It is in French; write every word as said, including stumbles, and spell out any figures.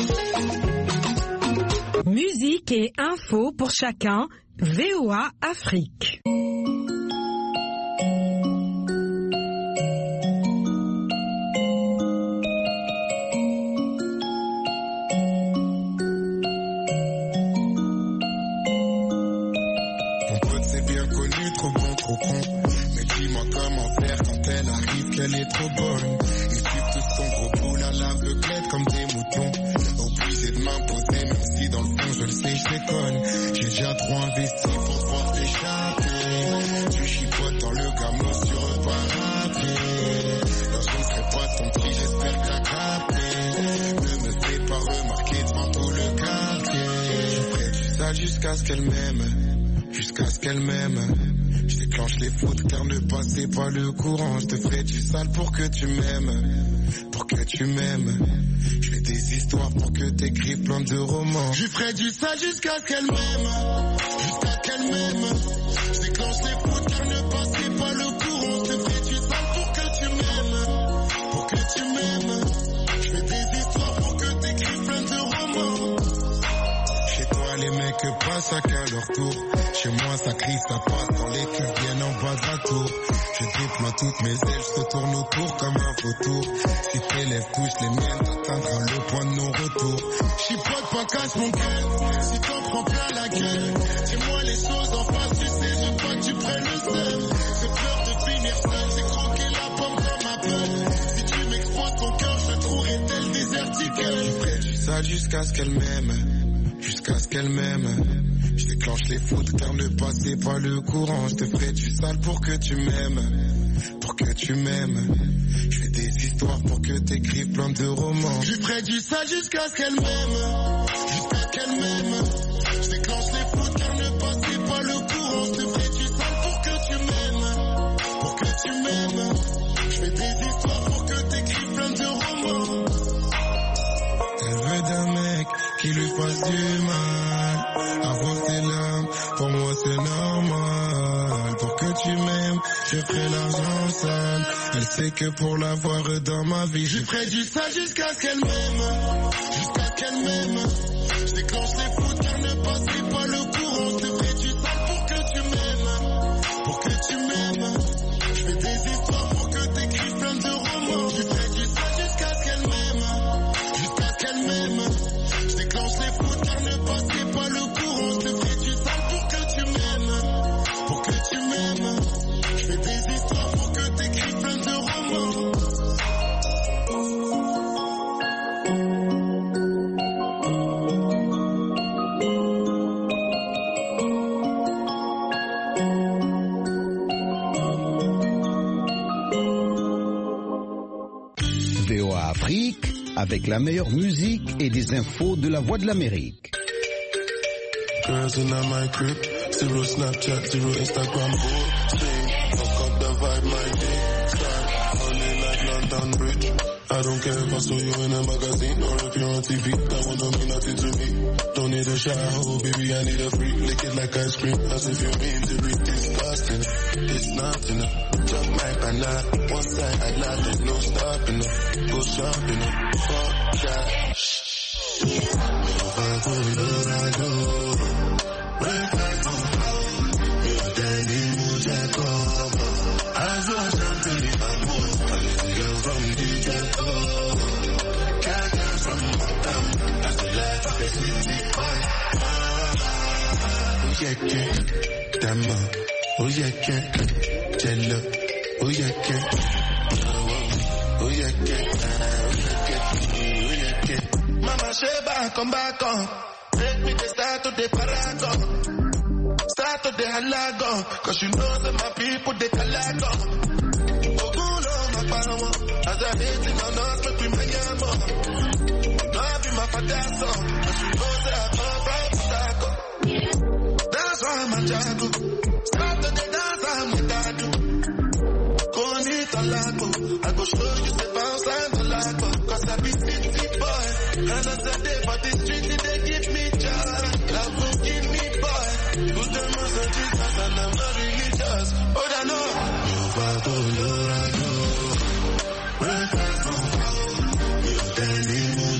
Musique et info pour chacun, V O A Afrique. Elle est trop bonne. Ils suivent tous son gros boule à l'aveuglette comme des moutons. Obligé de m'imposer, même si dans le fond je le sais, je déconne. J'ai déjà trop investi pour pouvoir t'échapper. Tu chipotes dans le gamin sur un parapluie. Non, je ne serai pas ton petit, j'espère que t'as capté. Ne me fais pas remarquer devant tout le quartier. Je ferai du sale jusqu'à ce qu'elle m'aime. Jusqu'à ce qu'elle m'aime. Je déclenche les fautes car ne passez pas le courant. Je te ferai du sale pour que tu m'aimes. Pour que tu m'aimes. Je fais des histoires pour que t'écrives plein de romans. Je ferai du sale jusqu'à ce qu'elle m'aime. Jusqu'à qu'elle m'aime. Je déclenche les fautes car ne passez pas le courant. Je te ferai du sale pour que tu m'aimes. Pour que tu m'aimes. Je fais des histoires pour que t'écrives plein de romans. Chez toi les mecs passent à qu'à leur tour. Chez moi ça crie, ça passe quand les culs viennent en bas de la tour. Je déploie toutes mes ailes, je te tourne autour comme un vautour. Si tes lèvres touchent les miennes, t'atteindras le point de non-retour. Chipote pas, casse mon cœur, si t'en prends plein la gueule. Dis-moi les choses en face, tu sais, je veux pas que tu prennes le seul. J'ai peur de finir seul, j'ai croqué la pomme dans ma peur. Si tu m'exposes ton cœur, je trouverai tel désertiqueur. Je ferai du sale jusqu'à ce qu'elle m'aime, jusqu'à ce qu'elle m'aime. Je déclenche les fautes car ne passez pas le courant. Je te ferai du sale pour que tu m'aimes. Pour que tu m'aimes. Je fais des histoires pour que t'écrives plein de romans. Je ferai du sale jusqu'à ce qu'elle m'aime. Jusqu'à qu'elle m'aime. Je déclenche les fautes car ne passez pas le courant. Je te ferai du sale pour que tu m'aimes. Pour que tu m'aimes. Je fais des histoires pour que t'écrives plein de romans. Elle veut d'un mec qui lui fasse du mal. Avoir tes larmes, pour moi c'est normal. Pour que tu m'aimes, je ferai l'argent sale. Elle sait que pour l'avoir dans ma vie, je ferai du sale jusqu'à ce qu'elle m'aime. Jusqu'à qu'elle m'aime. Je déclenche les fautes car ne passez pas le courant. Je te ferai du sale pour que tu m'aimes. Pour que tu m'aimes. Je fais des histoires pour que t'écrives plein de romans. Je ferai du sale jusqu'à ce qu'elle m'aime. Jusqu'à qu'elle m'aime. Je déclenche les fautes car ne passez pas le courant. Je te ferai du sale pour que tu m'aimes. Pour que tu m'aimes. Je fais des histoires pour que t'écrives plein de romans. V O A Afrique, avec la meilleure musique et des infos de la Voix de l'Amérique. Girls in my crib, zero Snapchat, zero Instagram, same. Fuck up the vibe, my day. Start only like London Bridge. I don't care if I saw you in a magazine or if you're on T V. That one don't mean nothing to me. Don't need a shower, baby, I need a freak. Lick it like ice cream, as if you mean to be disgusting. It's nothing. Jump my banana, one side I lie, there's no stopping. Go shopping, fuck that. If I go, I go. Oh yeah, yeah, Dama. Oh yeah, yeah, Jello. Oh yeah, yeah. Oh yeah, yeah. Oh yeah, yeah. Mama Sheba, come back on. Take me to start to the paragon. Start to the halagon. Cause you know that my people, they calagon. Oh, gulo, my power. As I hate him, I'm not with me, my yamo. Don't be my father, son. Cause you know that I come from Chicago. That's why I'm a jago. Start to the dance, I'm a dado. Go and eat a lago. I go show you the bounce and the lago. Cause I be city boy. And as I day for the street, they give me joy. Love will give me boy. Put them on the Jesus and I'm not religious. Oh, I know. You